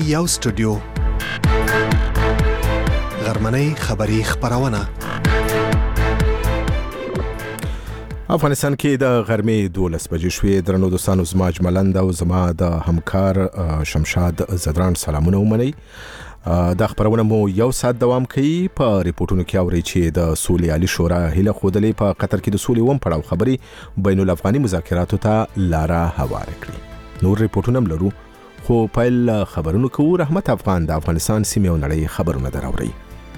یو سټوډیو غرمنۍ خبری خبرونه افغانستان کې د غرمې 12 بجې شوې. درنو دوستانو، زما اجملند او زما د همکار شمشاد زدران سلامونه ومنئ. دا خبرونه مو یو ساعت دوام کوي. په ریپورتونو کې اوري چې د سولې عالی شورا هله خودلې په قطر کې د سولې وم پړاو خبري بین الافغاني مذاکراتو ته لاره هوار کړی. نور ریپورتونه لرو، خو پیل خبرونو کوو. رحمت افغان د افغانستان سیمه او نړۍ خبرونه دراوړي.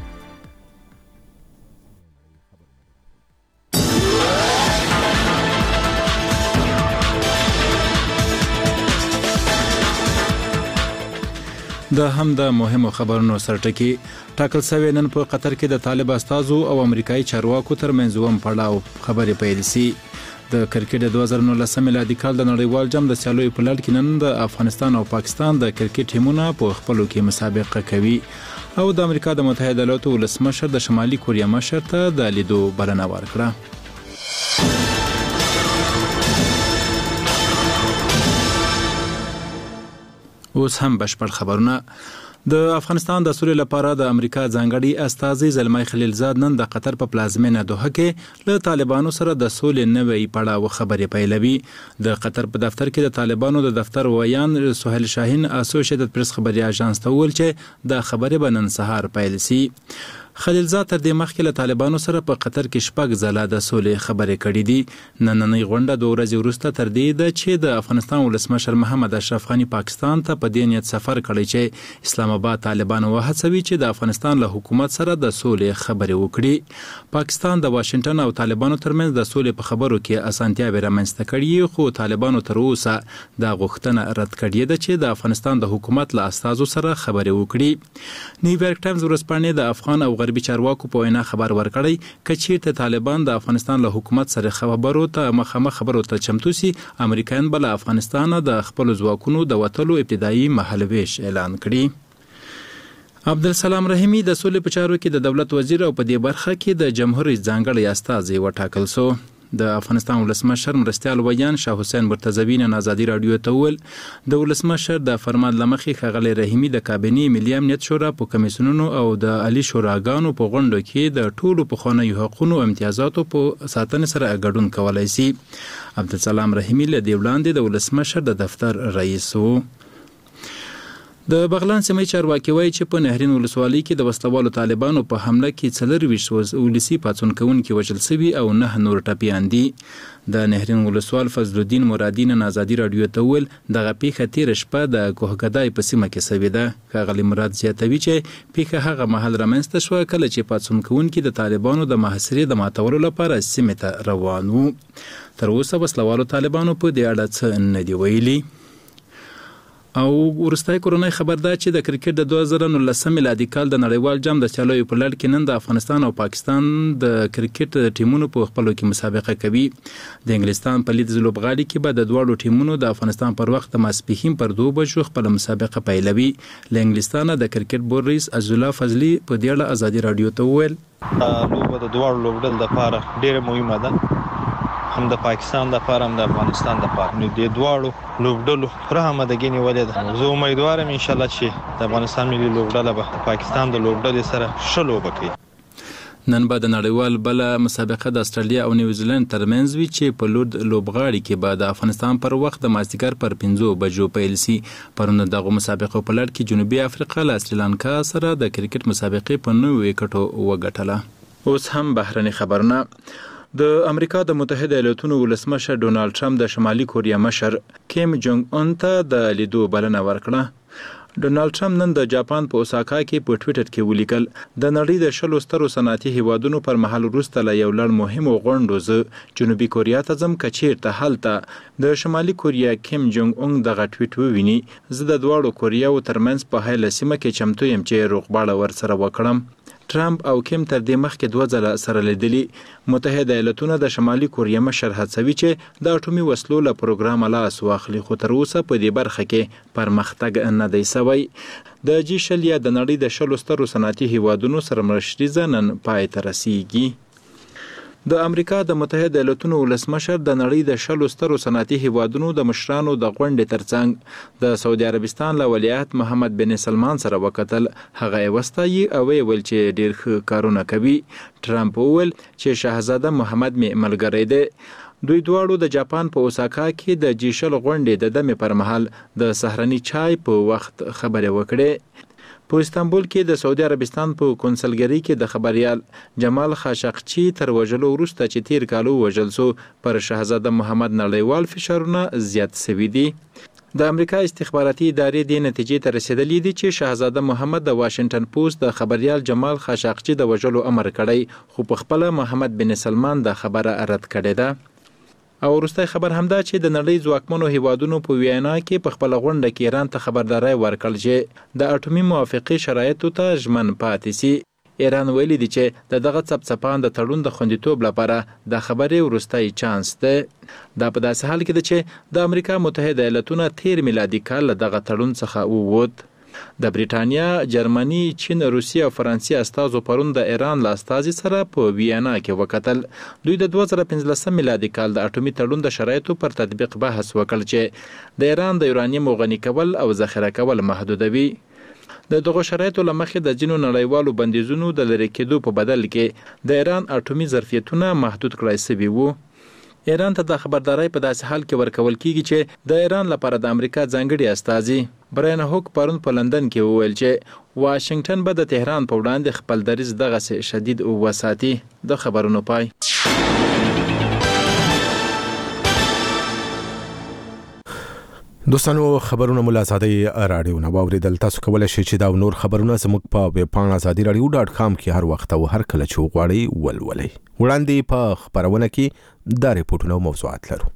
د هم د مهمو خبرونو سرټکی ټاکل شوی نن په قطر کې د طالب استازو او امریکایي چارواکو ترمنځ وم پړاو خبرې پیل شي. د کرکټ د 2019 میلادي کال د نړیوال جام د سیالیو په لړ کې نن د افغانستان او پاکستان د کرکټ ټیمونه په خپلو کې مسابقه کوي او د امریکا د متحده ایالاتو ولسمشر د شمالي کوریا مشر ته د لیدو بلنه ورکړه. اوس هم بشپړ خبرونه. د افغانستان د سولې لپاره د امریکا ځانګړي استازي زلمای خلیلزاد نن د قطر په پلازمینه دوحه کې له طالبانو سره د سولې نوې پړاو خبرې پیلوي. د قطر په دفتر کې د طالبانو د دفتر ویان سهیل شاهین اسوسییټډ پریس خبري اژانس ته ویل چې د خبرې به نن سهار پیل شي. خلیلزاد تر دې مخکې له طالبانو سره په قطر کې شپږ ځله د سولې خبرې کړې دي. نننۍ غونډه 2 ورځې وروسته تر دې ده چې د افغانستان ولسمشر محمد اشرف غني پاکستان ته په دې نیت سفر کړی چې اسلام آباد طالبانو وهڅوي چې د افغانستان له حکومت سره د سولې خبرې وکړي. پاکستان د واشنگټن او طالبانو ترمنځ د سولې په خبرو کې اسانتیاوې رامنځته کړي، خو طالبانو تر اوسه دا غوښتنه رد کړې ده چې د افغانستان د حکومت له استازو سره خبرې وکړي. نیویارک ټایمز ورځپاڼې د افغان او غربي چارواکو په وینا خبر ورکړی چې چیرته طالبان د افغانستان له حکومت سره خبرو ته مخامخ خبرو ته چمتو سي، امریکایان بل افغانستان د خپل ځواکونو د وټلو ابتدایي مهالويش اعلان کړي. عبدالسلام رحیمی د سولې په چارو کې د دولت وزیر او په دې برخه کې د جمهوریت ځانګړي استازي وټاکل شو. د افغانستان ولسمشر مرستیال ویان شاه حسین مرتضوی نن ازادي رادیو ته ویل د ولسمشر د فرمان لمخې ښاغلی رحیمی د کابینې ملي امنیت شورا په کمیسیونونو او د عالی شوراګانو په غونډو کې د ټولو پخوانیو حقوقو او امتیازاتو په ساتنې سره ګډون کولی شي. عبدالسلام رحیمی له دې وړاندې د ولسمشر د دفتر رئیس و. د بغلان سیمې چارواکي وایي چې په نهرین ولسوالۍ کې د وسلوالو طالبانو په حمله کې 24 ولسي پاڅون کوونکي وژل شوي او 9 نور ټپیان دي. د نهرین ولسوال فضل الدین مرادی نن ازادي رادیو ته ویل دغه پیښه تیر شپه د کوهګدای په سیمه کې شوې ده. ښاغلی مراد زیاتوي چې پیښه هغه مهال رامنځته شوه کله چې پاڅون کوونکي د طالبانو د محاصرې د ماتولو لپاره سیمې ته روان وو. تر اوسه وسلوالو طالبانو په دې اړه څه نه دی ویلي. او ورستای کورونای خبر ده چې د کرکټ د 2019 میلادي کال د نړیوال جام د سیالیو په لړ کې نن د افغانستان او پاکستان د کرکټ ټیمونو په خپلو کې مسابقه کوي. د انګلستان په لیدز لوبغالي کې به د دواړو ټیمونو د افغانستان پر وخت د ماسپښین پر 2 بجو خپل مسابقه پیلوي. له انګلستان د کرکټ بورډ رئیس عزالله فضلي په دې اړه ازادي رادیو ته وویل لوبه د دواړو لوبډل لپاره ډیره مهمه ده، هم د پاکستان د لپاره هم د افغانستان د لپاره. نو د دواړو لوبډلو پوره آمادګي نیولې ده. زه امیدوارم ان شاء الله چې د افغانستان ملي لوبډله به پاکستان د لوبډلې سره ښه لوبه کوي. نن به د نړیوال بل مسابقه د استرالیا او نیوزیلند ترمنځ وي چې په لورد لوبغاړي کې به د افغانستان پر وخت د مازدیګر پر 5 بجو پیل شي. پرون دغه مسابقه په لړ کې جنوبي افریقا له سریلانکا سره د کرکټ مسابقې په 9 وکټو وګټله. اوس هم بهرني خبرونه. د امریکا د متحده ایالاتونو ولسمشر ډونالد ټرمپ د شمالي کوریا مشر کیم جونګ اون ته د لیدو بلنه ورکړه. ډونالد ټرمپ نن د جاپان په اوساکا کې په ټویټر کې ولیکل د نړۍ د 20 سترو صنعتي هیوادونو پر مهال وروسته له یو لړ مهمو غونډو زه جنوبي کوریا ته ځم که چیرته هلته د شمالي کوریا کیم جونګ اون دغه ټویټ وویني. زه د دواړو کوریاو ترمنځ په هیله سیمه کې چمتو یم چې روغباړه ورسره وکړم. ټرمپ او کیم تر دې مخکې 2 ځله سره لیدلي. متحده ایالاتونه د شمالي کوریا مشر هڅوي چې د اټومي وسلو له پروګرام لاس واخلي، خو تر اوسه په دې برخه کې پرمختګ نه دی شوی. د G20 یا د نړۍ د 20 سترو صنعتي هیوادونو سره مرشریزه نن پای ته رسیږي. د امریکا د متحده ایالاتونو ولسمشر د نړۍ د 10 سترو صنعتي هیوادونو د مشرانو د غونډې ترڅنګ د سعودي عربستان له ولیعهد محمد بن سلمان سره وکتل. هغه وستایي او ویل چې ډیر ښه کارونه کوي. ټرمپ وویل چې شاهزاده محمد می ملګری دی. دوی دواړو د جاپان په اوساکا کې د جیشل غونډې د دمې پر مهال د سهرني چای په وخت خبرې وکړې. په استانبول کې د سعودي عربستان په کنسلګری کې د خبريال جمال خاشقچی تر وژلو وروسته چې تیر کالو وژل سو پر شاهزاده محمد نړیوال فشارونه زیات شوي دي. د امریکا استخباراتي ادارې د نتیجې ته رسیدلې دي چې شاهزاده محمد د واشنگټن پوسټ د خبريال جمال خاشقچی د وژلو امر کړی، خو په خپل محمد بن سلمان د خبره رد کړې ده. او وروستي خبر همدا چې د نړۍ ځواکمنو هیوادونو په وینا کې په خپل غونډه کې ایران ته خبرداري ورکړل چې د اټومي موافقې شرایطو ته ژمن پاتې سي. ایران ویلي دی چې دغه څپڅپان د تړون د خوندیتوب لپاره د خبرې وروستي چانس ده. دا په داسې حال کې ده چې د امریکا متحده ایالاتونو 13 میلادي کال دغه تړون څخه ووت. د بریټانیا، جرمني، چین، روسیه او فرانسې استازو پرون د ایران له استازي سره په وینا کې وکتل. دوی د 2015 میلادي کال د اټومي تړون د شرایطو پر تطبیق بحث وکړ چې د ایران د یورانیم غني کول او ذخیره کول محدودوي. د دغه شرایطو لمخې د جنو نړیوالو بندیزونو د لری کېدو په بدل کې د ایران اټومي ظرفیتونه محدود کړای شوي وو. ایران ته د خبرداري په داسې حال کې ورکول کیږي چې د ایران لپاره د امریکا ځانګړي استازي برایان هوک پرون په لندن کې وویل چې واشنگټن به د تهران په وړاندې خپل دریځ دغه شدید وساتي. د خبرونو پای. دوستانو خبرونه مول ازادي رادیو نه واوریدل. تاسو کولای شئ چې دا نور خبرونه زموږ په ویب پاڼه azadiradio.com کې هر وخت او هر کله چې وغواړئ ولولئ. وړاندې په خبرونه کې دا ریپورتونه او موضوعات لرو.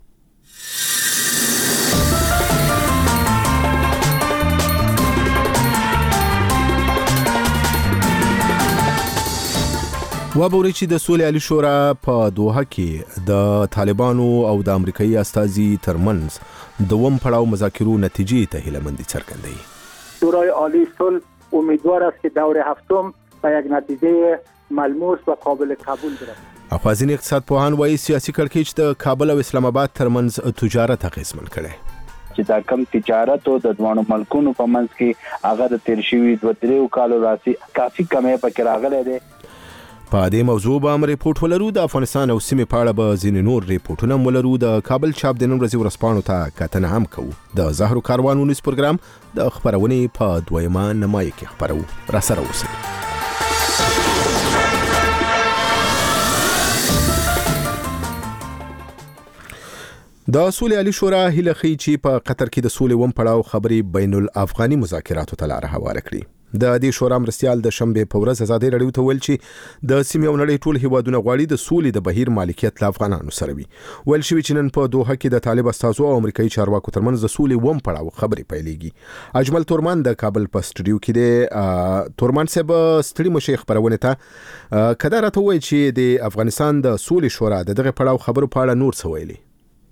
وابوري چې د سولې عالی شورا په دوحه کې د طالبانو او د امریکایي استازي ترمنځ دوم پړاو مذاکرو نتیجې ته هیله‌مندي څرګندوي. شورای عالی صلح امیدوار است که دور هفتم به یک نتیجه ملموس و قابل قبول برسد. اخوازین اقتصاد پوهان وایي سیاسي کړکېچ د کابل او اسلام آباد ترمنځ تجارت اغیزمن کړي. چې دا کم تجارت او د دوانو ملکونو په منځ کې هغه د تیر شوي 2-3 کالو راځي کافي کمې پکې راغلي دي. په دې موضوع به هم ریپورت ولرو. د افغانستان او سیمې په اړه به ځینې نور ریپورتونه ولرو. د کابل چاپ د نن ورځې ورځپاڼو ته کتنه هم کوو. د زهرو کاروان ونیس پروګرام د خبرونې په دویمه نمایه کې خبرو. را سره اوسئ. د سولې عالی شورا هیله کوي چې په قطر کې د سولې وم پړاو خبرې بین الافغاني مذاکراتو ته لار هواره کړي. د دې شورا مرستيال د شنبه په ورځ ازادي رادیو ته ویل چې د سیمې او نړۍ ټول هیوادونه غواړي د سولې د بهیر مالکیت له افغانانو سره وي. ویل شوی چې نن په دوحه کې د طالب استازو او امریکایي چارواکو ترمنځ د سولې وم پړاو خبرې پیلېږي. اجمل تورمان د کابل په سټډیو کې دی. تورمان صاحب ستړي مشه خبرونه ته کدا راته وایي چې د افغانستان د سولې شورا دغه پړاو خبرو په اړه نور څه ویلي.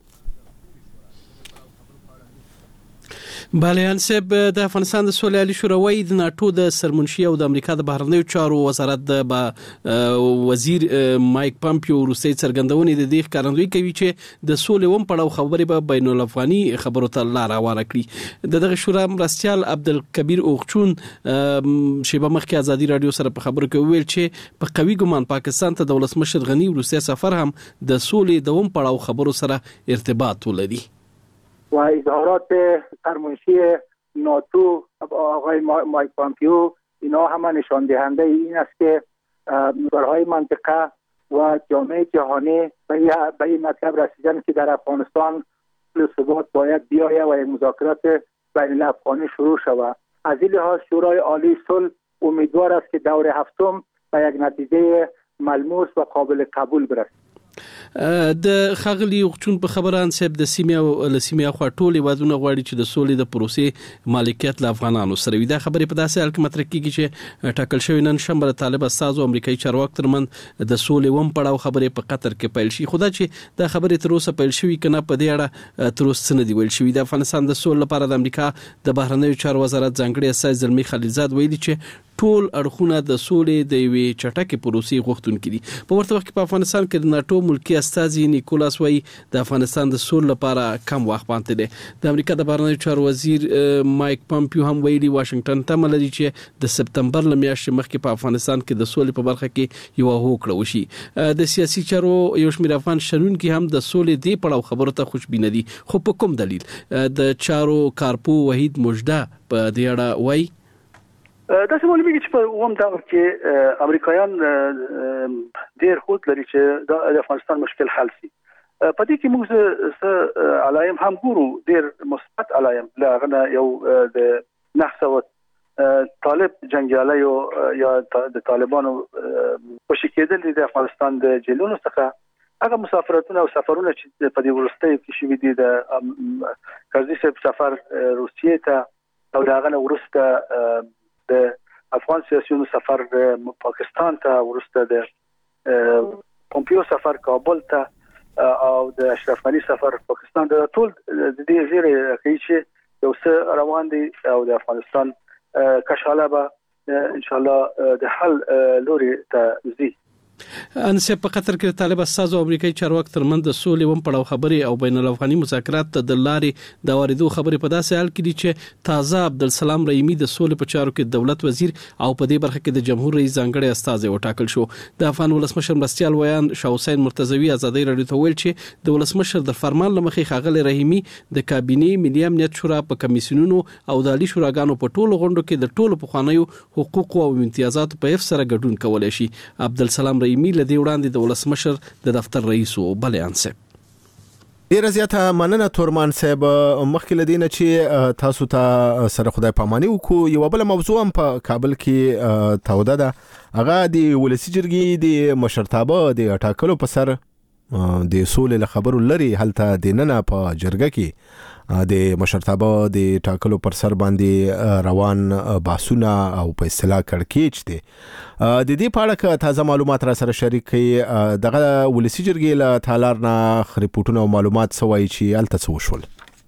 بالیان صاحب د افغانستان د سولې عالی شورا وایي د ناتو د سرمنشي او د امریکا د بهرنیو چارو وزارت د وزیر مایک پامپیو روسي څرګندونې د دې ښکارندوی کوي چې د سولې وم پړاو خبرې به بین الافغاني خبرو ته لار هواره کړي. دغه شورا مرستيال عبدالکبیر اوغچون شیبه مخکې ازادي رادیو سره په خبرو کې ویل چې په قوي ګمان پاکستان ته د ولسمشر غنی روسي سفر هم د سولې د وم پړاو خبرو سره ارتباط ولري. و اظهارات سرمنشی ناتو آقای مایک پامپیو اینا همه نشان دهنده این است که کشورهای منطقه و جامعه جهانی به این مطلب رسیدن که در افغانستان ثبات باید بیاید و مذاکرات بین الافغانی شروع شود. از این لحاظ شورای عالی صلح امیدوار است که دور هفتم به یک نتیجه ملموس و قابل قبول برسد. د خغلی وختون په خبران صاحب د سیمه خو ټول وادونه غواړي چې د سولې د پروسې مالکیت له افغانانو سره وي. دا خبرې په داسې حال کې مطرح کیږي چې ټاکل شوی نن شنبه طالب استازو امریکایي چارواکو ترمنځ د سولې وم پړاو خبرې په قطر کې پیل شي. خدا چې دا خبرې تر اوسه پیل شوی کنه په دې اړه تر اوسه نه دی ویل شوی. د افغانستان د سولې لپاره د امریکا د بهرنیو چارو وزارت ځانګړي استازي زلمی خلیلزاد ویلي چې ټول اړخونه د سولې د یوې چټکې پروسې غوښتونکي دي. په ورته وخت کې په افغانستان کې د ناتو ملکی استازي نیکولاس وای د افغانستان د سولې لپاره کم وخت پاتې دی. د امریکا د بهرنیو چارو وزیر مایک پامپیو هم ویلي واشنگټن ته ملي چې د سپتمبر لمیاشتې مخکې په افغانستان کې د سولې په برخه کې یو هوکړه وشي. د سیاسي چارو یو شمېر افغان شنونکي هم د سولې دی پړاو خبرو ته خوشبینه دي. خو په کوم دلیل؟ د چارو کارپو وحید مجده په دې اړه وایي دا څه معلومیږي چې په اوم دغه کې امریکایان ډېر خود لري چې د افغانستان مشکل حل شي. په دې کې موږ علایم هم ګورو ډېر مثبت علایم لاغنه یو د نحسوت طالب جنگیاله یا د طالبانو په شکېدل د افغانستان د جیلونو څخه هغه مسافرتونه او سفرونه چې په دې ورستۍ کې شوي دي د قاضي صاحب سفر روسیې ته او دغه نه ورسته د افغان سیاسيونو سفر پاکستان ته ورسته د پومپیو سفر کابل ته او د اشرف غنی سفر پاکستان ته ټول د دې زیره کوي چې یو څه روان دي او د افغانستان کشاله به ان شاء الله د حل لوري ته ځي. انسه په قطر کې طالب استاذ او امریکایي چارواکي ترمن د سولې وم پړاو خبرې او بین الافغاني مذاکرات ته د لارې د واردو خبرې په داسې حال کې دي چې تازه عبدالسلام رحیمي د سولې په چارو کې دولت وزیر او په دې برخه کې د جمهور رئیس ځانګړي استاذ وټاکل شو. د افغان ولسمشر مرستيال ویان شاه حسین مرتضوی ازادي رادیو ته ویل چې د ولسمشر د فرمان لمخې خاغلی رحیمي د کابینه ملي امنیت شورا په کمیسیونونو او د عالی شوراګانو په ټولو غونډو کې د ټولو پخوانیو حقوق او امتیازات په حفظ سره ګډون کولای شي. عبدالسلام رحیمي لدی وړاندې د ولسمشر د دفتر رئیس او بلیان صاحب ډیر زیاته مننه تورمان صاحب. مخکې لدینه چې تاسو ته سره خدای پاماني وکړو یو بل موضوع هم په کابل کې توده ده هغه د ولسی جرګې د مشرتابه د ټاکلو په سر د سولې خبرو لري هلته د نن په جرګه کې د مشرتابه د ټاکلو پر سر باندې روان بحثونه او په اصطلاح کړکېچ دي. د دې په اړه تازه معلومات را سره شریک کړي دغه ولسی جرګې له تالار نه ریپورتونه او معلومات سوي چې الته څه وشول.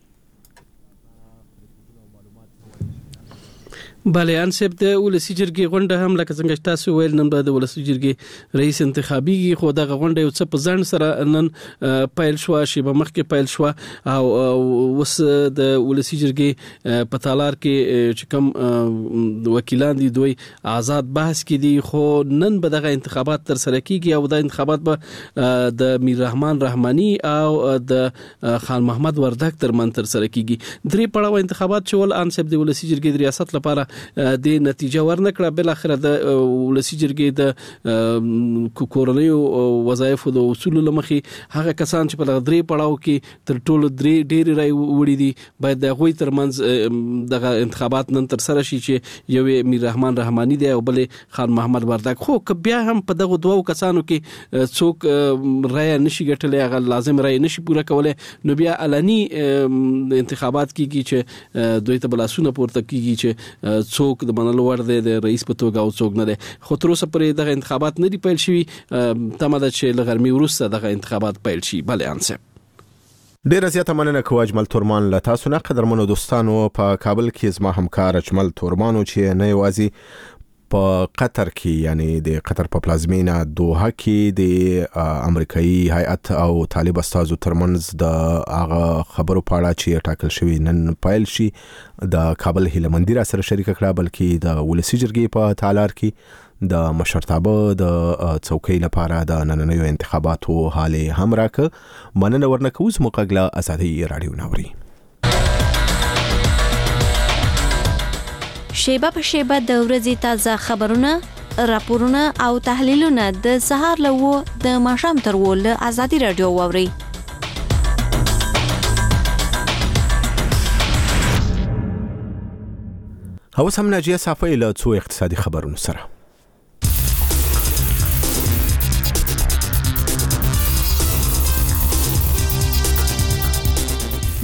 بله انسب د ولسی جرګې غونډه هم لکه څنګه تاسو ویل نن د ولسی جرګې رئیس انتخابي خو دغه غونډه یو څه په ځان سره نن پیل شو شی به مخکې پیل شو او وس د ولسی جرګې په تالار کې چې کوم وکیلان دي دوی آزاد بحث کې دي خو نن به دغه انتخابات تر سره کیږي او د انتخابات به د میر رحمان رحماني او د خان محمد وردک ترمن تر سره کیږي. درې پړاو انتخابات چول انسب د ولسی جرګې د ریاست لپاره د نتیجه ورنکړه. بل اخر د ولسی جرګې د کورنیو وظایفو د اصول لمخي هغه کسان چې په درې پړاو کې تر ټولو درې ډېری رای وړي دي باید د غوي ترمنځ د انتخابات نن تر سره شي چې یو میر رحمان رحماني دی او بل خان محمد وردک. خو بیا هم په دغه دوه کسانو کې څوک رای نشي ګټلای هغه لازم رای نشي پوره کولای نو بیا علني انتخابات کیږي چې دوی ته بلاسونه پورته کیږي چې څوک د منلو ور دی د رئیس په توګه او څوک نه دی. خو تر اوسه پرې دغه انتخابات نه دی پیل شوی. تمه ده چې لغرمي وروسته دغه انتخابات پیل شي. بله انسه ډیر زیاته مننه کوم اجمل تورمان له تاسو نه قدرمنو دوستانو په کابل کې زما همکار اجمل تورمانو چې نه یوازې په قطر کې یعنی د قطر په پلازمینه دوحه کې د امریکایي هیئت او طالب استازو ترمنځ د هغه خبرو په اړه چې ټاکل شوی نن پیل شي د کابل هیلمندی را سره شریک کړه بلکې د ولسی جرګې په تالار کې د مشرتابه د څوکۍ لپاره د نننیو انتخاباتو حال هم راکه مننه ورنکو زموږ ازادي رادیو ناوري. شیبه په شیبه د ورځې تازه خبرونه، راپورونه او تحلیلونه د سهار له د ماښام تر له ازادي رادیو واوري. اوس هم ناجیه صافی له څو اقتصادي خبرونو سره.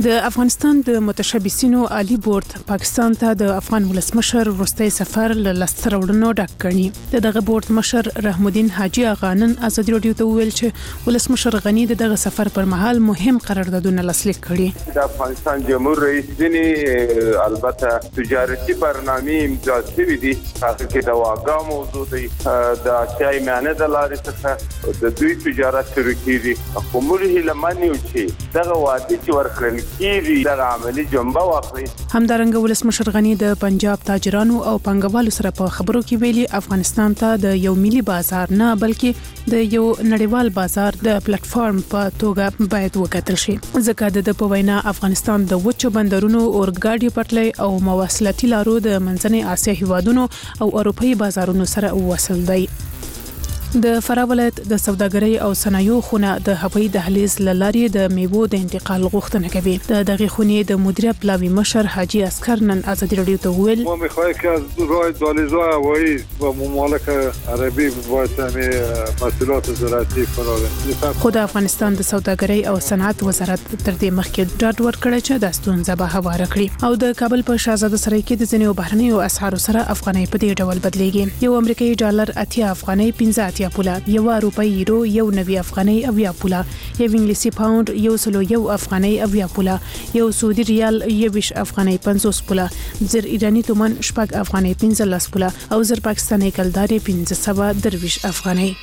د افغانستان د متشبثینو عالی بورډ پاکستان ته د افغان ولسمشر وروستي سفر له لستر وړاندو ډک کړي. دغه بورډ مشر رحم الدین حاجی اغا نن ازادي رادیو ته ویل چې ولسمشر غنی دغه سفر پر مهال مهم قراردادونه لاسلیک کړي. د افغانستان جمهور رئیس ځینې البته تجارتي برنامې امضا شوي دي، هغه کې د واګا موضوع دی، د اسیاي میانه د لارې څخه د دوی تجارت شروع کیږي. کومه هیلمنیو چې دغه وادي چې ورکړل کیږي د عملی جنبه واخلي. همدارنګه ولسمشر غنی د پنجاب تاجرانو او پنګوالو سره په خبرو کې ویلي افغانستان ته د یو ملي بازار نه بلکې د یو نړیوال بازار د پلیټ فارم په توګه باید وکتل شي، ځکه د په وینا افغانستان د وچو بندرونو اورګاډي پټلۍ او مواصلاتي لارو د منځنۍ اسیا هیوادونو او اروپאי بازارونو سره وصل دی. د فراه ولایت د سوداګرۍ او صنایعو خونه د هوایي دهلیز لارې د میوو د انتقال غوښتنه کوي. دغه خونې د مدیریت پلاوی مشر حاجی اسکر نن ازادي رادیو ته ویل ما می‌خوایم که از راه دهلیزهای هوایی و ممالک عربی باید محصولات زراعتی فراهم. خود افغانستان د سوداګرۍ او صنعت وزارت تر دې مخکې ډاډ ورکړی چې د ستونزه به هواره کړي او د کابل په شاهزاده سرای کې د ځینو بهرنیو اسعارو سره افغانۍ په دې ډول بدلیږي. یو امریکایي ډالر 80 افغانۍ 15 پوله، یو روپۍ یورو یو 90 افغانۍ 80 پوله، یو انګلیسي پاوند یو 101 افغانۍ 80 پوله، یو سعودي ریال 20 افغانۍ 50 پوله، زر ایرانی تومان 6 افغانۍ 15 پوله او زر پاکستاني کلداري 15 افغانۍ.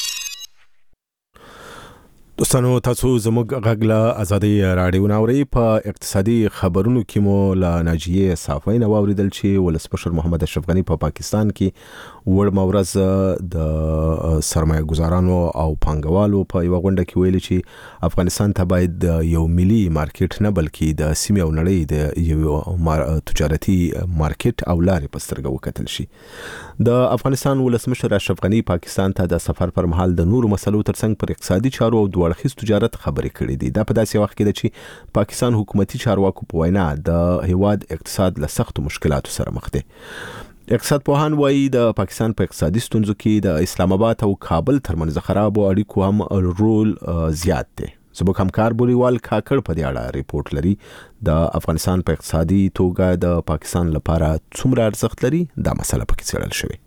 دوستانو تاسو زموږ غږ له ازادي رادیو ناوړي په اقتصادي خبرونو کې مو له ناجیه صافی نو اوریدل چې ولسمشر محمد اشرف غنی په پاکستان کې وړ مورز د سرمایه گزارانو او پانګوالو په یو غونډه کې ویلي چې افغانستان ته باید یو ملي مارکیټ نه بلکې د سیمې او نړۍ د یو تجارتي مارکیټ او لارې په سترګه وکتل شي. د افغانستان ولسمشر اشرف غنی پاکستان ته د سفر پر مهال د نورو مسلو ترڅنګ پر اقتصادي چارو او ورخص تجارت خبرې کړې دي. دا په داسې وخت کې ده چې پاکستان حکومتي چارواکو په وینا د هیواد اقتصاد له سختو مشکلاتو سره مخ دی. اقتصاد پوهان وایي د پاکستان په اقتصادي ستونزو کې د اسلام آباد او کابل ترمنځ خرابو اړیکو هم رول زیات دی. زموږ همکار بولیوال کاکړ په دې اړه ریپورت لري. د افغانستان په اقتصادي توګه د پاکستان لپاره څومره ارزښت لري دا مسله پکې څېړل شوې.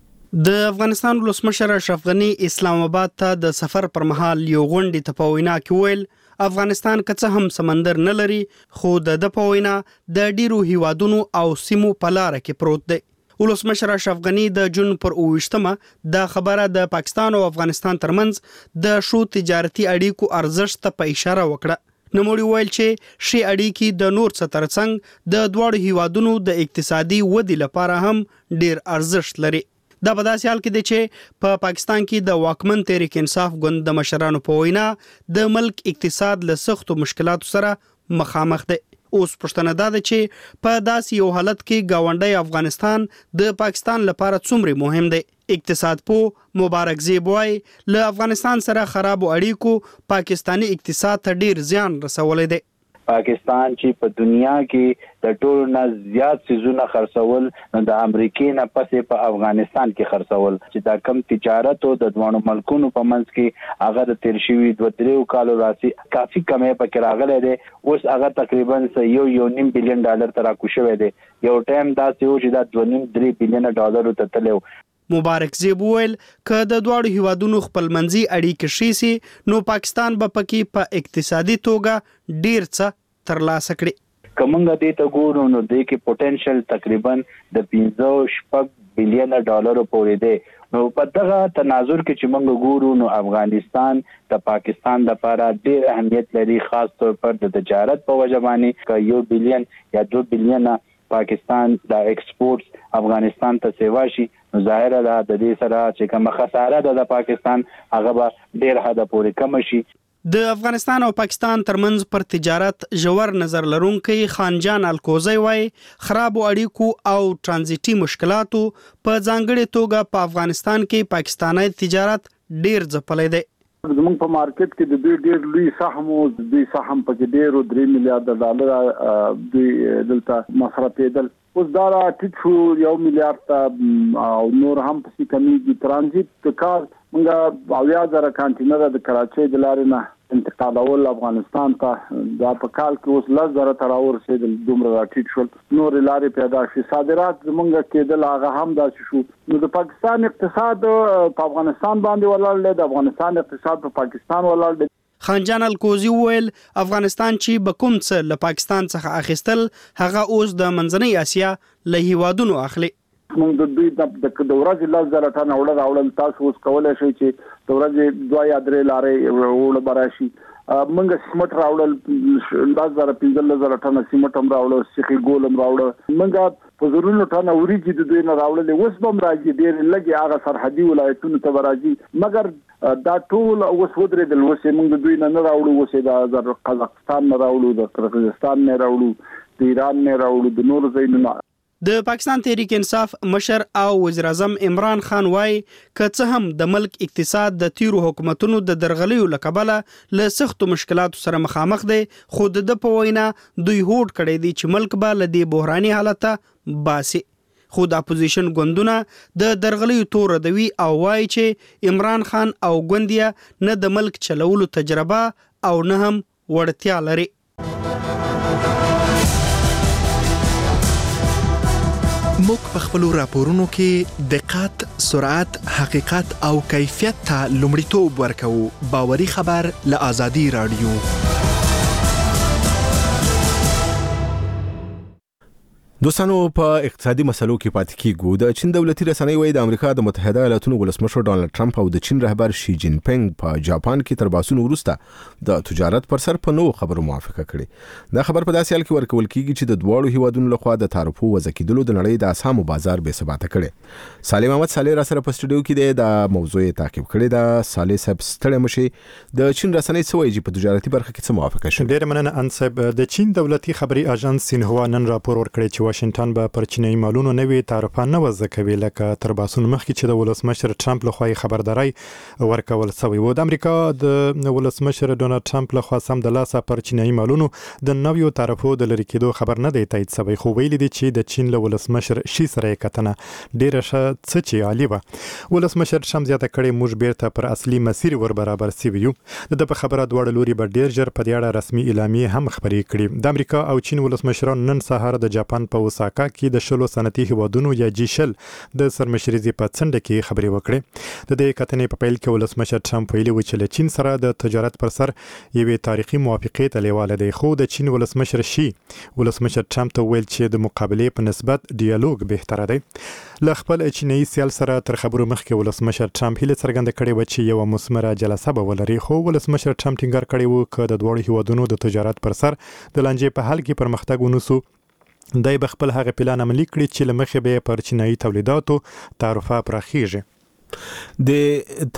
د افغانستان ولسمشر اشرف غنی اسلام آباد ته د سفر پر مهال یو غونډې ته په وینا کې ویل افغانستان که څه هم سمندر نه لري خو د په وینا د ډیرو هیوادونو او سیمو په لار کې پروت دی. ولسمشر اشرف غنی د جون پر 28مه د خبره د پاکستان او افغانستان ترمنځ د شو تجارتي اړیکو ارزښت ته په اشاره وکړه. نوموړي ویل چې شی اړیکې د نور څه ترڅنګ د دوړو هیوادونو د اقتصادي ودې لپاره هم ډیر ارزښت لري. دا په داسې حال کې دی چې په پاکستان کې د واکمن تحریک انصاف ګوند د مشرانو په وینا د ملک اقتصاد له سختو مشکلاتو سره مخامخ دی. اوس پښتنه ده چې په داسې یو حالت کې گاونډي افغانستان د پاکستان لپاره څومره مهم دی. اقتصاد په مبارک زیبوای له افغانستان سره خراب اړیکو پاکستانی اقتصاد ته ډیر زیان رسولی دی. پاکستان چې په دنیا کې د ټولو نه زیات سيزونه خرڅول نو د امریکای نه پسې په افغانستان کې خرڅول چې دا کم تجارت او د دوه ملکونو په منځ کې هغه د تیر شوی 2-3 کالو راسي کافي کمې پکې راغلي دي. اوس هغه تقریبا 1.5 بلین ډالر تر راکوشوي دي. یو ټایم دا چې دا 2.3 بلین ډالر ته تلو. مبارک زیبویل که د دوړو هیوادونو خپلمنځي اړیکې شي سي نو پاکستان به پکې په اقتصادي توګه ډیر څه ترلاسه کړي. کومه دې ته ګورو نو د کې پوتنشل تقریبا د 15 بلین ډالر پورې دی. نو په دغه تناظر کې چې موږ ګورو نو افغانستان د پاکستان لپاره ډیر اهمیت لري، خاص طور پر د تجارت په وجه باندې ک 1 بلین یا 2 بلین پاکستان د ایکسپورټ افغانستان ته سیوا شي نو ظاهر ده د دې سره چې کوم خساره ده د پاکستان هغه به ډیر حد پورې کم شي. د افغانستان او پاکستان ترمنځ پر تجارت ژور نظر لرونکي خانجان الکوزی وای خراب اړیکو او ترانزیتي مشکلاتو په ځانګړي توګه په افغانستان کې پاکستاني تجارت ډیر ځپلې ده. زموږ په مارکیټ کې د دوی ډیر لوی سهم او د دوی سهم په ډیرو 3 میلیارډ ډالر دوی دلته مصرفېدل. اوس دا ټیټ شو 1 میلیارډ او نور هم په کمیږي. ترانزیت کار موږ 80,000 کانټینر د کراچۍ د لارې نه انتقالول افغانستان ته دا په کال کې اوس 10,000 تر ورسېدل دومره راټیټ شول نور لارې پیدا شي صادرات زمونږ کېدل هغه هم داسې شو نو د پاکستان اقتصاد په افغانستان باندې ولاړ دی د افغانستان اقتصاد په پاکستان ولاړ دی خانجان الکوزی وویل افغانستان چې به کوم څه له پاکستان څخه اخیستل هغه اوس د منځنۍ اسیا له هیوادونو اخلي موږ د دوی د ورځې 10,000 ټن راوړل تاسو اوس کولای شئ چې د ورځې 2 یا 3 لارې وړل براشي موږ سیمټ راوړل 10,000 ټن سیمټ هم راوړل سیخي ګولم راوړل موږ په زرونو ټن وریجې د دوی نه راوړل اوس بم راځي ډېر لګي هغه سرحدي ولایتونو ته راځي مګر دا ټول اوس ودرېدل اوس موږ د دوی نه راوړو اوس د قزاقستان نه راوړو د قرغیزستان نه راوړو د ایران نه راوړو د نور ځایونو د پاکستان تحریک انصاف مشر او وزیر اعظم عمران خان وایي که څه هم د ملک اقتصاد د تیرو حکومتونو د درغلیو لکبله له سختو مشکلاتو سره مخامخ دی خو د په وینا دوی هوډ کړی دی چې ملک به له دې بحراني حالته باسي خو د اپوزیشن ګوندونه د درغلیو تور دوي او وایي چې عمران خان او ګوندیا نه د ملک چلولو تجربه او نه هم وړتیا لري موږ په خپل راپورونو کې دقت، سرعت، حقیقت او کیفیت ته لومړیتوب ورکوو. باوري خبر له آزادي رادیو. دوستانو په اقتصادي مسلو کې پاتې کیږو د چین دولتي رسنۍ وایي د امریکا د متحده ایالاتونو ولسمشر ډانلډ ټرمپ او د چین رهبر شي جین پینګ په جاپان کې تر باسونو وروسته د تجارت پر سر په نوو خبرو موافقه کړې دا خبر په داسې حال کې ورکول کیږي چې د دواړو هیوادونو لخوا د تعرفو وضع کېدلو د نړۍ د اسهامو بازار بې ثباته کړي سالم احمد صالح را سره په سټوډیو کې د موضوع تعقیب کړي دا صالح صاحب ستړی مشي د چین رسنۍ څه وایي په تجارتي برخه کې څه موافقه شوه ډېر مننه انصب د چین دولتي خبري اژانس سینهوا نن راپور ورکړی چې واشنگټن به پر چینی مالونو نوې تعرفه نه وضع کوي لکه تر باسون مخکې چې د ولسمشر ټرمپ لخوا خبرداري ورکول شوی و د امریکا د ولسمشر ډونالد ټرمپ لخوا سم د لاسه پر چینی مالونو د نویو تعرفو د لری کېدو خبر نه دی تایید شوی خو ویل دي چې د چین له ولسمشر شي سره کتنه ډیره څه چې عالی و ولسمشر ټرمپ زیاته کړي موږ بیرته پر اصلي مسیر ور برابر سیویو د خبره دوړ لوري بر ډیر ژر په دیاړه رسمي اعلامیه هم خبرې کړي د امریکا او چین ولسمشران نن سهار د جاپان په اوساکا کې د شلو صنعتي هیوادونو یا جیشل د سرمشريزي په څنډه کې خبرې وکړې د دې کتنې په پیل کې ولسمشر ټرمپ ویلي و چې له چین سره د تجارت پر سر یوې تاریخي موافقې ته لیواله دی خو د چین ولسمشر ټرمپ ته ویل چې د مقابله په نسبت ډیالوګ بهتره دی ل خپل چینی سیال سره تر خبرو مخکې ولسمشر ټرمپ هله څرګنده کړې و چې یو مثمره جلسه به ولري خو ولسمشر ټرمپ ټینګار کړی و چې د دوه هیوادونو د تجارت پر سر د لانجې په حل کې پرمختګ ونوسو دای بخپل هغه پلان عملی کړی چې لمخې به پر چینایي تولیداتو تعرفه پراخیږي د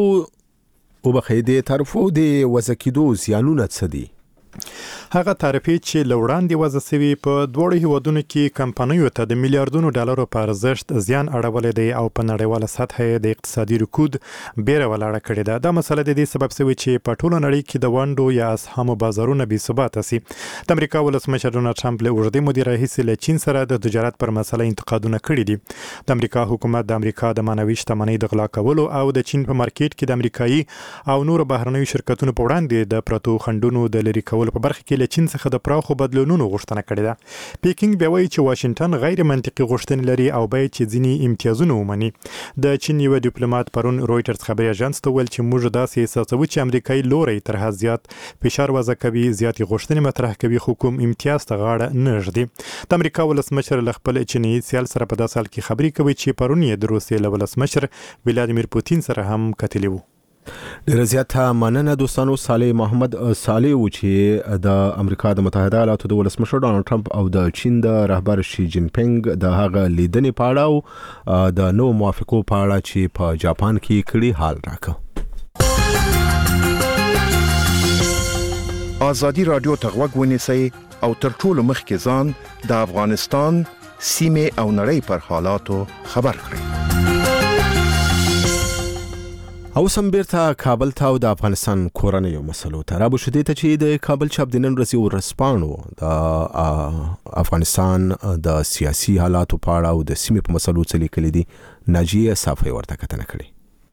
تعرفو د وضع کېدو زیانونه څه دي هغه تعرفې چې لوړاندې وضع شوی په دوه هیوادونو کې کمپنیو ته د میلیارډونو ډالرو په ارزښت زیان اړولې دی او په نړیواله سطح د اقتصادي رکود بیره ولاړه کړې ده دا مسله د دې سبب شوی چې په ټوله نړۍ کې د وانډو یا اسهامو بازارونه بې ثباته سي د امریکا ولسمشر ډونالډ ټرمپ له اوږدې مودې راهیسې له چین سره د تجارت پر مسله انتقادونه کړي دي د امریکا حکومت د امریکا د مانوي شتمنۍ د غلا کولو او د چین په مارکیټ کې د امریکایي او نور بهرنیو شرکتونو په وړاندې د پروتو خندونو د لری کولو په برخه کې له چین څخه د پراخو بدلونونو غوښتنه کړې ده پیکینګ بیا وایي چې واشنگټن غیر منطقي غوښتنې لري او باید چې ځینې امتیازونه ومني د چین یو ډیپلوماټ پرون رويټرز خبري اژانس ته ویل چې موږ داسې احساسوو چې امریکایي لوري تر هغه زیات فشار وضع کوي زیاتې غوښتنې مطرح کوي حکومت امتیاز ته غاړه نه ږدي د امریکا ولسمشر له خپل چینی سیال سره په داسې حال کې خبري کوي چې پرون یې د روسیې له ولسمشر ولادیمیر پوتین سره هم کتلی وو ډیر زیاته مننه دوستانو صالح محمد صالح و چې د امریکا د متحده ایالاتو د ولسمشر ډانلډ ټرمپ او د چین د رهبر شي جین پینګ د هغه لیدنې په اړه او د نو موافقو په اړه چې په جاپان کې کړي حال راکړه آزادي رادیو ته غوږ ونیسئ او تر ټولو مخکې ځان د افغانستان سیمه او نړۍ پر حالاتو خبر کړئ او سم بیرته کابل ته او د افغانستان کورنیو مسلو ته را بشدې ته چې د کابل چاپ د نن ورځې ورسپانو د افغانستان د سیاسي حالاتو په اړه او د سیمې په مسلو څه لیکلي دي ناجیه صافی ورته کتنه کړې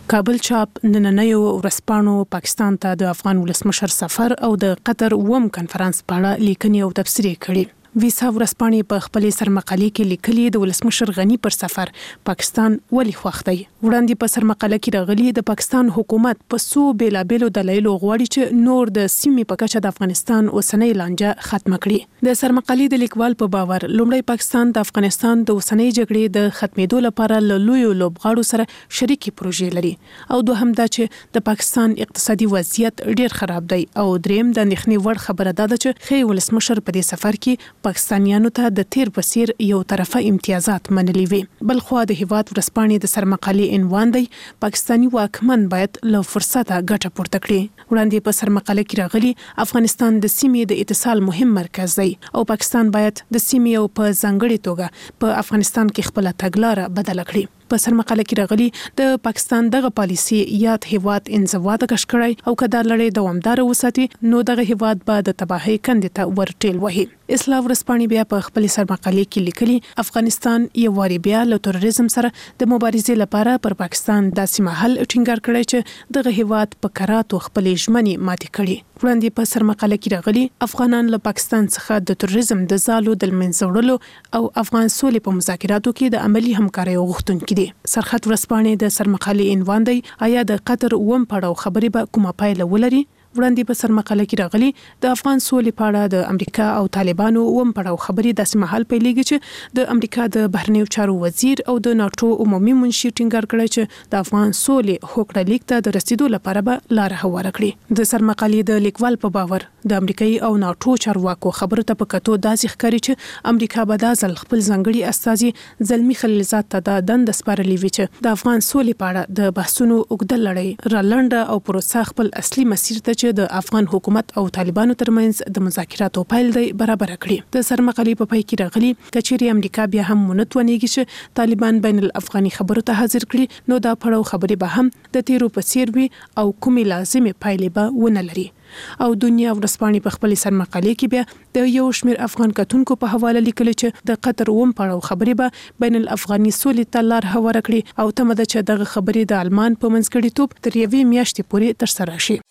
کابل چاپ نننیو ورسپانو پاکستان ته د افغان ولسمشر سفر او د قطر کنفرانس په اړه لیکنې او تبصرې کړي. ویسا ورسپانې په خپل سرمقالې کې لیکلي د ولسمشر غنی پر سفر پاکستان ولې خوښ دی. وړاندې په سرمقاله کې راغلي د پاکستان حکومت په څو بیلابېلو دلایلو غواړي چې نور د سیمې په کچه د افغانستان اوسنۍ لانجه ختم کړي. د سرمقالې د لیکوال په باور لومړی پاکستان د افغانستان د اوسنۍ جګړې د ختمېدو لپاره له لویو لوبغاړو سره شریکي پروژې لري او دوهم دا چې د پاکستان اقتصادي وضعیت ډیر خراب دی او دریم د اندېښنې وړ خبره ده چې خې ولسمشر په دې سفر کې پاکستانیانو ته د تیر بصیر یو طرفه امتیازات منلي وي. بل خو د هیواد ورسپانې د سرمقالې عنوان دی پاکستانی واکمن باید له فرصته ګټه پورته کړي. وړاندې په سرمقاله کې راغلي افغانستان د سیمې د اتصال مهم مرکز دی او پاکستان باید د سیمې او په ځانګړي توګه په افغانستان کې خپل تګلارې بدل کړي. په سرمقاله کې راغلي د پاکستان دغه پالیسي یاد هیواد انزوا د کشکړای او کدا لړۍ دوامدار وساتي نو دغه هیواد به د تباہي کندې ته ورټیل وهي. اسلام ورسپانې بیا په خپل سرمقاله کې لیکلي افغانستان یو واری بیا له تروریزم سره د مبارزې لپاره پر پاکستان داسې محل ټینګار کړی چې دغه هیواد په کراتو خپل ژمنې ماتې کړي. وړاندې په سرمقاله کې راغلي افغانان له پاکستان څخه د تروریزم د زالو د منځه وړلو او افغان سولې په مذاکراتو کې د عملی همکارۍ غوښتونکي دي. سرخط ورسپانې د سرمقالې عنوان دی آیا د قطر پړاو خبرې به کومه پایله ولري. وړاندې په سرمقاله کې راغلي د افغان سولې په اړه د امریکا او طالبانو پړاو خبرې داسې مهال پیلېږي چې د امریکا د بهرنیو چارو وزیر او د ناتو عمومي منشي ټینګار کړی چې د افغان سولې هوکړه لیک ته د رسیدو لپاره به لار هواره کړي. د سرمقالې د لیکوال په باور د امریکایي او ناتو چارواکو خبرو ته په کتو داسې ښکاري چې امریکا به د ځل خپل ځانګړي استازي زلمی خلیلزاد ته د دند سپارلي وي چې د افغان سولې په اړه د بحثونو اوږده لړۍ را لنډه او پروسه خپل اصلي مسیر ته چې د افغان حکومت او طالبانو ترمنځ د مذاکراتو پیل دی برابر کړي. د سرمقالې په پای کې راغلي کچېری امریکا بیا هم مونتونیږي چې طالبان بین الافغاني خبرو ته حاضر کړي نو دا پړاو خبرې به هم د تیرو په څیر وي او کومې لازمي پایلې به ونه لري. او دنیا ورسپانې په خپل سرمقالې کې بیا د یو شمېر افغان کتونکو په حواله لیکلي چې د قطر پړاو خبرې به بین الافغاني سولې ته لار هواره کړي او تمه ده چې دغه خبرې د آلمان په منځګړیتوب تر یوې میاشتې پورې ترسره شي.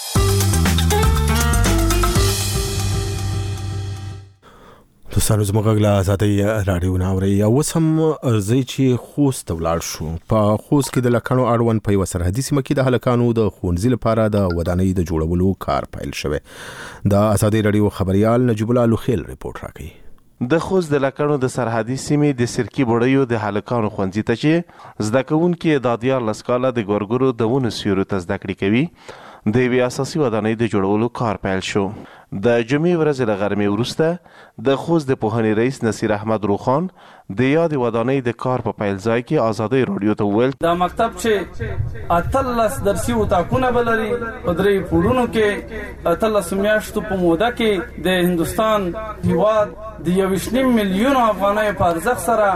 دوستانو زموږ له آزادۍ راډیو ناوري او وسم ارزي چې خوست ولاړ شو. په خوست کې د لکانو اړوند په یو سرحدي سیمه کې د هلکانو د ښوونځي لپاره د ودانۍ د جوړولو کار پیل شوی. د آزادۍ راډیو خبريال نجیب الله لوخیل ریپورت راکوي. د خوست د لکانو د سرحدي سیمې د سرکی بوړیو د هلکانو ښوونځي ته چې زده کوونکي د 14 کاله د ګورګورو د ونو سیورو ته زده کړې کوي د یوې اساسي ودانۍ د جوړولو کار پیل شو. د جمعې ورځې له غرمې وروسته د خوست د پوهنې رئیس نصیر احمد روخان د یادې ودانۍ د کار په پیل ځای کې آزادۍ راډیو ته وویل دا مکتب چې 18 درسي اتاقونه بلري په درې پوړونو کې 18 میاشتو په موده کې د هندستان هیواد د 1.5 میلیون افغانۍ په ارزښت سره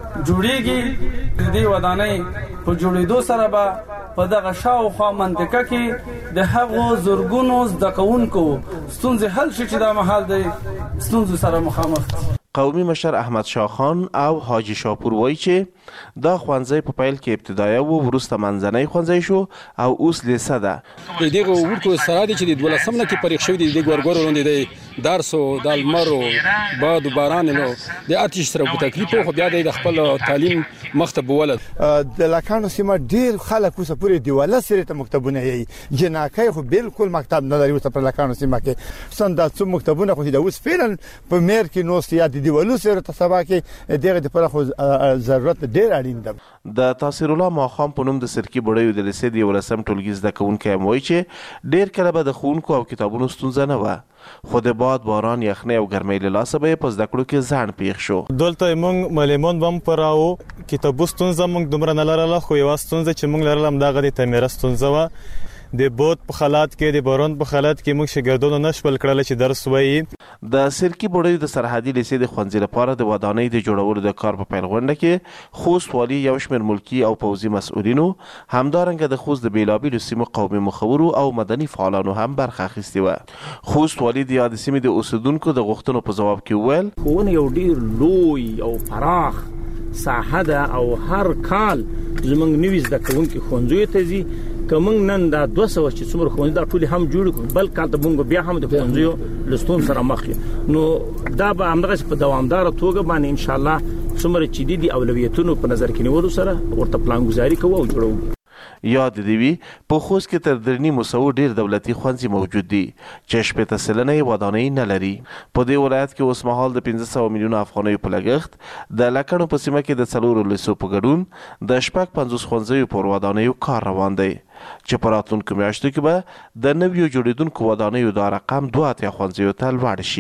جوړیږي. د دې ودانۍ په جوړېدو سره به په دغه شاوخوا منطقه کې د هغو زرګونو زده کوونکو ستونزې حل شي چې دا مهال د ستونزو سره مخامخ دي. قومي مشر احمد شاه خان او حاجی شاپور وایي چې دا ښوونځی په پیل کې ابتدایي و وروسته منځنی ښوونځی شو او اوس لیسه ده. د دغه ورکو سره دي چې د 12 نه کې پریښ شوی د ګورګورو وړاندې د درسو د المرو باد باران نو د آتش سره په تکلیف خو بیا د خپل تعلیم مختب ولد د لکانو سیمه ډیر خلک اوس پورې دیواله سره ته مکتبونه یې جناکای خو بالکل مکتب نه لري اوس په لکانو سیمه کې څنګه څو مکتبونه خو د اوس فعلا په میر کې نو سیادي دیوالو سره ته سبا کې دغه د پر خو ضرورت ډیر اړین ده. د تاثیر الله ماخام په نوم د سرکی بړیو د لیسې د ولسم ټولګي زده کوونکي وایي چې ډیر کله به د ښوونکو او کتابونو ستونزه نه وه خو د باد باران یخنۍ او ګرمۍ له لاسه به په زده کړو کې ځان پیښ شو. دلته موږ معلمان بم پراو کتابو ستونزه موږ دومره نه لرله خو یو ستونزه چې موږ لرله دغه د تعمیر ستونزه و د باد په حالات کې د باران په حالات کې موږ شاګردانو نشول کړل چې درس وایي. د سرکی بوړیو د سرحدي لیسې د ښوونځي لپاره د ودانۍ د جوړولو د کار په پیل غونډه کې خوست والي یو شمېر ملکي او پوځي مسؤلینو همدارنګه د خوست د بیلابیلو سیمو قومي مخورو او مدني فعالانو هم برخه اخیستې وه. خوست والي د یادې سیمې د اوسیدونکو د غوښتنو په ځواب کې وویل ښوونه یو ډیر لوی او پراخ ساحه ده او هر کال زمونږ نوي زده کوونکي ښوونځیو ته ځي که موږ نن دا 200 چې څومره ښوونځي دا ټول هم جوړ کړو بل کال ته موږ بیا هم د ښوونځیو لستون سره مخ یو نو دا به همدغه په دوامدار توګه باندې ان شاء الله څومره چې دي اولویتونو په نظر کې نیولو سره ورته پلانګذاري کوو او جوړو. یاد دی وی په خوست کې تر درنی مسو ډیر دولتي ښوونځي موجود دي چې شپږ سلنه ودانۍ نه لري. په دې ولایت کې اوس مهال د 500 میلیون افغانیو په لګښت د لکړو په سیمه کې د څلورو لسو په ګډون د شپږ 50 ښوونځیو پر ودانیو کار روان دی چې په راتلونکو میاشتو کې به د نویو جوړیدونکو ودانیو د رقم 2 ښوونځیو ته لوړ شي.